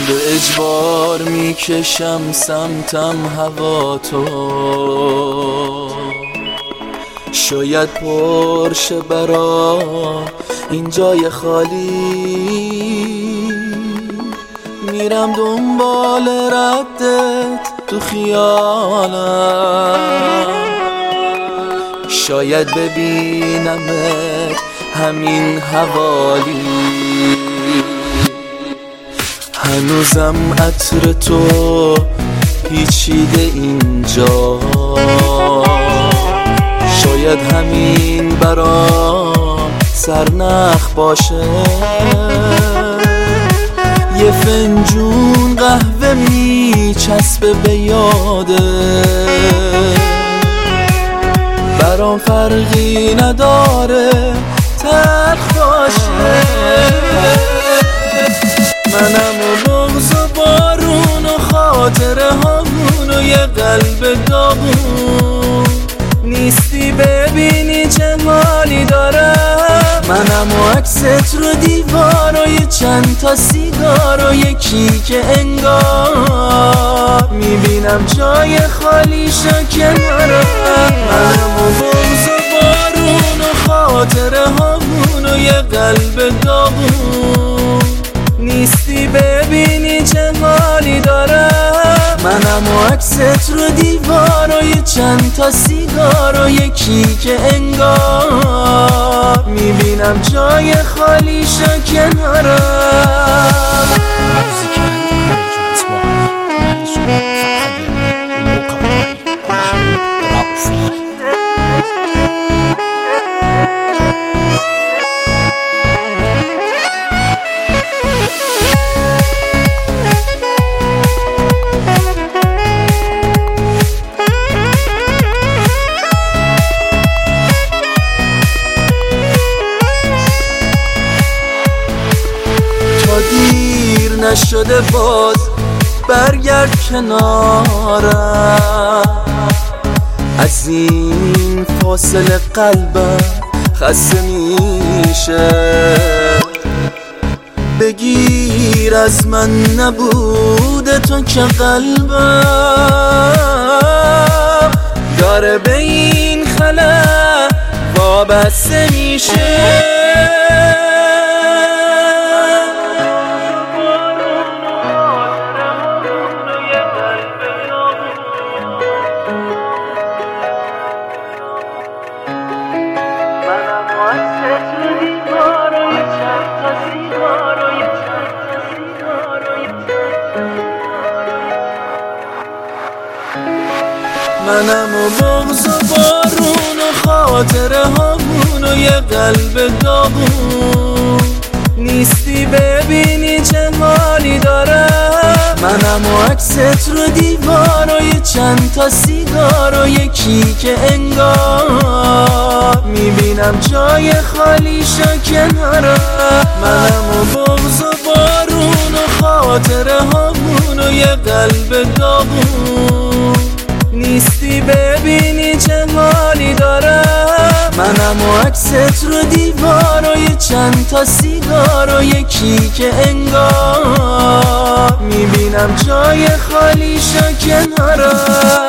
به اجبار میکشم سمتم هوا تو، شاید پرشه برا این جای خالی، میرم دنبال ردت تو خیالم، شاید ببینمت همین حوالی، هنوزم عطر تو پیچیده اینجا، شاید همین برام سرنخ باشه، یه فنجون قهوه میچسبه به یاده، برام فرقی نداره تلخ باشه، منم و بغض و بارون و خاطره هامون و یه قلب داغون، نیستی ببینی چه مالی دارم، منم و عکست رو دیوار و یه چند تا سیگار و یکی که انگار میبینم جای خالیشو کنارم، منم و بغض و بارون و خاطره هامون و یه قلب داغون، نیستی ببینی چه حالی دارم، منم و عکست رو دیوار و یه چند تا سیگار و یکی که انگار میبینم جای خالیشو کنارم. دیر نشده باز برگرد کنارم، از این فاصله قلبم خسته میشه، بگیر از من نبوده تو که قلبم داره به این خلا وابسته میشه، منم و بغض و بارون و خاطره هامون و یه قلب داغون، نیستی ببینی چه حالی دارم، منم و عکست رو دیوار و یه چند تا سیگار و یکی که انگار میبینم جای خالیشو کنارم، منم و بغض و بارون و خاطره هامون و یه قلب داغون، نیستی ببینی چه حالی دارم، منم و عکست رو دیوار و یه چند تا سیگار و یکی که انگار میبینم جای خالیشو کنارم.